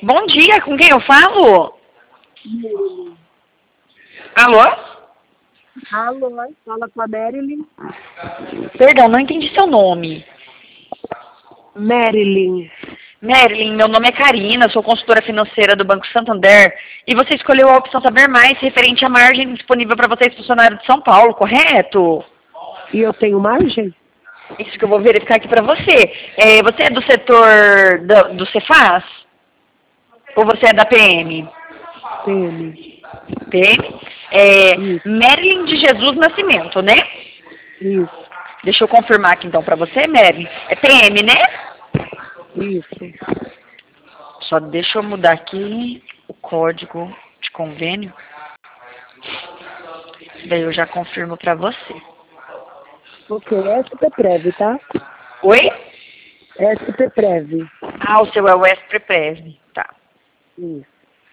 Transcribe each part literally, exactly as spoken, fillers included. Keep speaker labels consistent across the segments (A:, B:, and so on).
A: Bom dia, com quem eu falo? Alô?
B: Alô, fala com a Marilyn.
A: Perdão, não entendi seu nome.
B: Marilyn.
A: Marilyn, meu nome é Karina, sou consultora financeira do Banco Santander e você escolheu a opção Saber Mais referente à margem disponível para vocês, funcionários de São Paulo, correto?
B: E eu tenho margem?
A: Isso que eu vou verificar aqui para você. É, você é do setor do, do Cefaz? Ou você é da P M?
B: P M.
A: P M? É,
B: Isso,
A: Marilyn de Jesus Nascimento, né?
B: isso,
A: Deixa eu confirmar aqui então para você, Marilyn. É P M, né?
B: isso.
A: Só deixa eu mudar aqui o código de convênio. Daí eu já confirmo para você.
B: Ok, S P Prev, tá?
A: Oi?
B: S P Prev.
A: Ah, o seu é o S-Preprev. Tá.
B: Isso.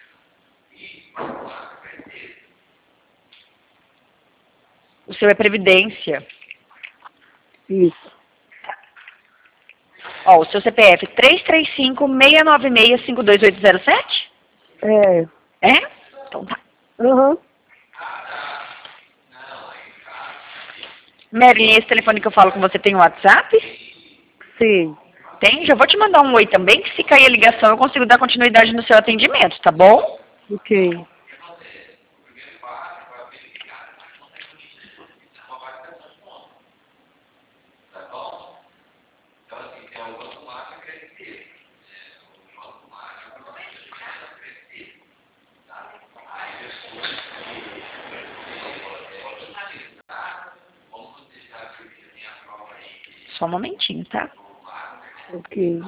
A: O seu é Previdência.
B: Isso.
A: Ó, o seu C P F três três cinco, seis nove seis, cinco dois oito zero sete?
B: É.
A: É? Então tá.
B: Aham.
A: Marilyn, esse telefone que eu falo com você tem o WhatsApp?
B: Sim.
A: Tem? Já vou te mandar um oi também, que se cair a ligação eu consigo dar continuidade no seu atendimento, tá bom?
B: Ok.
A: Só um momentinho, tá?
B: Ok.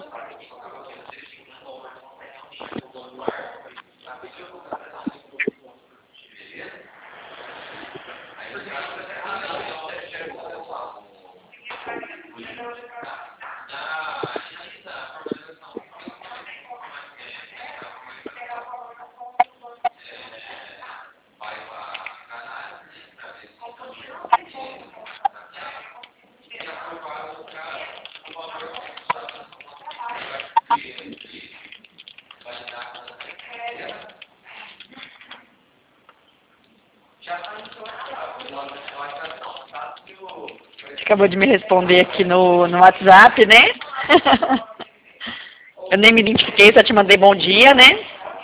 A: Você acabou de me responder aqui no, no WhatsApp, né? Eu nem me identifiquei, só te mandei bom dia, né?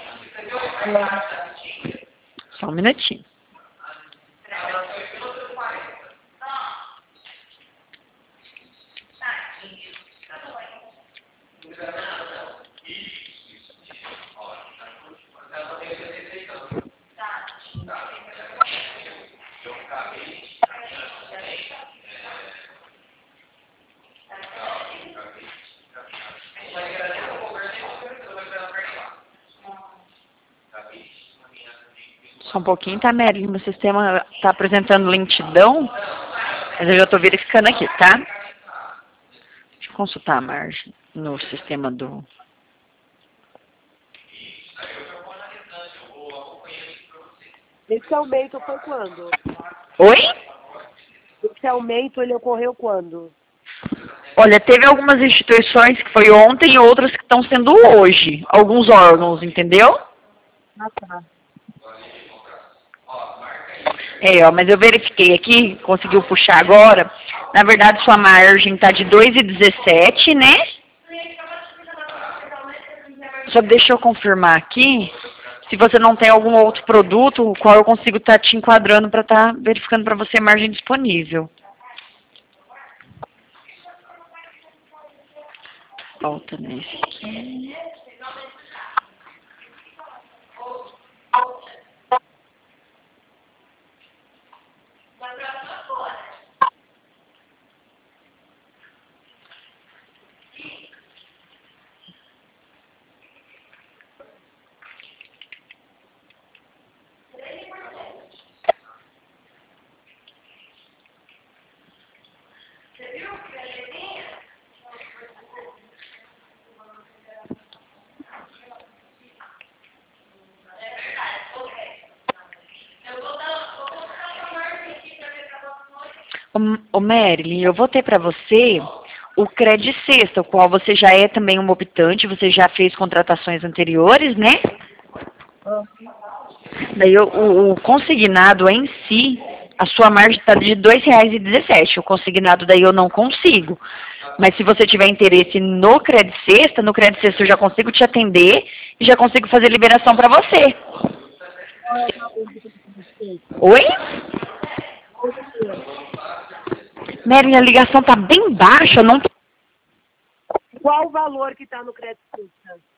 A: Só um minutinho. Só um pouquinho, tá, Marilyn? Meu sistema tá apresentando lentidão, mas eu já tô verificando aqui, tá? Deixa eu consultar a margem no sistema do...
B: Esse aumento foi quando?
A: Oi?
B: Esse aumento, ele ocorreu quando?
A: Olha, teve algumas instituições que foi ontem e outras que estão sendo hoje. Alguns órgãos, entendeu?
B: Ah, tá.
A: É, ó, mas eu verifiquei aqui, conseguiu puxar agora. Na verdade, sua margem tá de dois e dezessete, né? Só deixa eu confirmar aqui se você não tem algum outro produto, o qual eu consigo estar te enquadrando para estar verificando para você a margem disponível. Falta nesse aqui. Ô, ô Marilyn, eu vou ter para você o Credit Sexta, o qual você já é também um optante, você já fez contratações anteriores, né? Daí o, o, o consignado em si, a sua margem está de dois reais e dezessete. O consignado daí eu não consigo. Mas se você tiver interesse no Credit Sexta, no Credit Sexta eu já consigo te atender e já consigo fazer liberação para você. Oi? Mary, a ligação tá bem baixa, não.
B: Qual o valor que está no crédito?